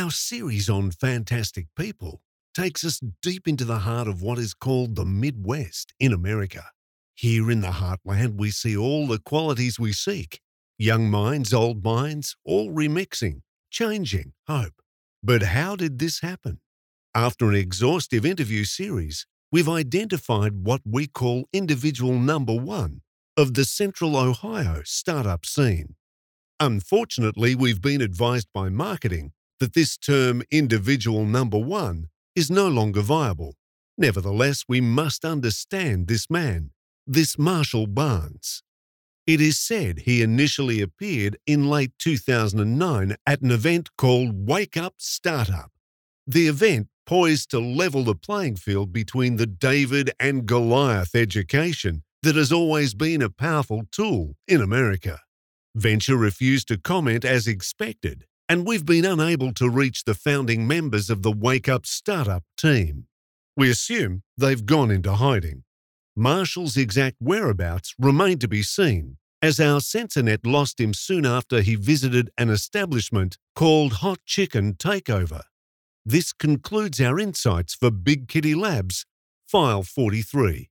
Our series on fantastic people takes us deep into the heart of what is called the Midwest in America. Here in the heartland, we see all the qualities we seek. Young minds, old minds, all remixing, changing, hope. But how did this happen? After an exhaustive interview series, we've identified what we call individual number one of the Central Ohio startup scene. Unfortunately, we've been advised by marketing that this term individual number one is no longer viable. Nevertheless, we must understand this man, this Marshall Barnes. It is said he initially appeared in late 2009 at an event called Wake Up Startup. The event poised to level the playing field between the David and Goliath education that has always been a powerful tool in America. Venture refused to comment as expected, and we've been unable to reach the founding members of the Wake Up Startup team. We assume they've gone into hiding. Marshall's exact whereabouts remain to be seen, as our Censornet lost him soon after he visited an establishment called Hot Chicken Takeover. This concludes our insights for Big Kitty Labs, File 43.